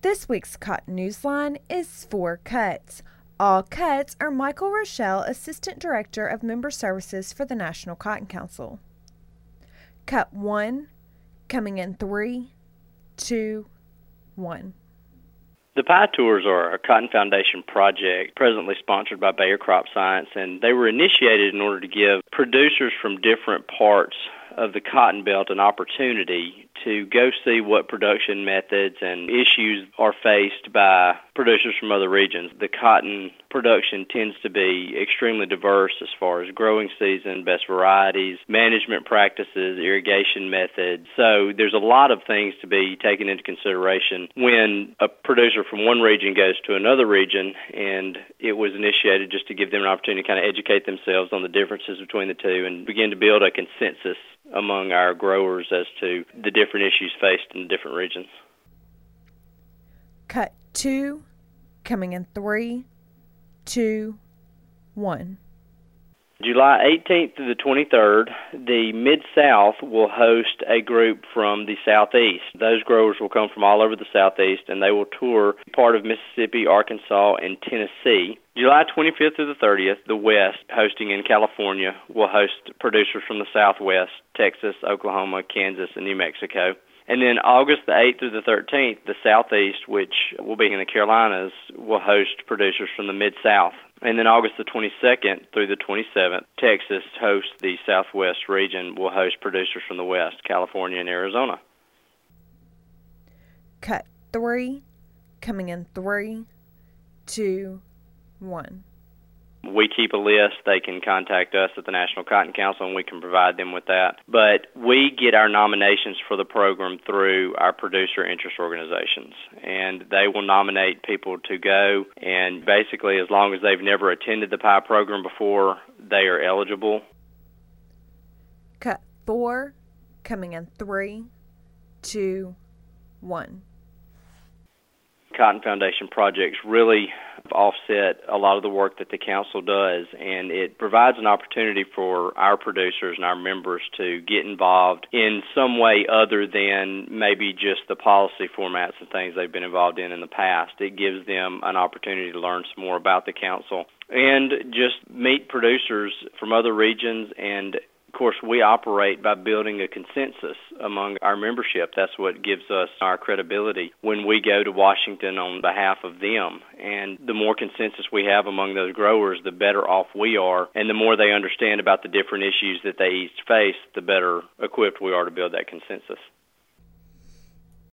This week's Cotton Newsline is 4 cuts. All cuts are Michael Rochelle, Assistant Director of Member Services for the National Cotton Council. Cut 1, coming in 3, 2, 1. The Pie Tours are a Cotton Foundation project presently sponsored by Bayer Crop Science, and they were initiated in order to give producers from different parts of the cotton belt an opportunity to go see what production methods and issues are faced by producers from other regions. The cotton production tends to be extremely diverse as far as growing season, best varieties, management practices, irrigation methods. So there's a lot of things to be taken into consideration when a producer from one region goes to another region, and it was initiated just to give them an opportunity to kind of educate themselves on the differences between the two and begin to build a consensus among our growers as to the different issues faced in the different regions. Cut 2, coming in 3, 2, 1. July 18th through the 23rd, the Mid-South will host a group from the Southeast. Those growers will come from all over the Southeast, and they will tour part of Mississippi, Arkansas, and Tennessee. July 25th through the 30th, the West, hosting in California, will host producers from the Southwest, Texas, Oklahoma, Kansas, and New Mexico. And then August the 8th through the 13th, the Southeast, which will be in the Carolinas, will host producers from the Mid-South. And then August the 22nd through the 27th, Texas hosts the Southwest region, will host producers from the West, California, and Arizona. Cut 3, coming in 3, 2, 1. We keep a list. They can contact us at the National Cotton Council, and we can provide them with that. But we get our nominations for the program through our producer interest organizations, and they will nominate people to go. And basically, as long as they've never attended the PIE program before, they are eligible. Cut 4, coming in 3, 2, 1. Cotton Foundation projects really offset a lot of the work that the council does, and it provides an opportunity for our producers and our members to get involved in some way other than maybe just the policy formats and things they've been involved in the past. It gives them an opportunity to learn some more about the council and just meet producers from other regions. And of course, we operate by building a consensus among our membership. That's what gives us our credibility when we go to Washington on behalf of them. And the more consensus we have among those growers, the better off we are. And the more they understand about the different issues that they each face, the better equipped we are to build that consensus.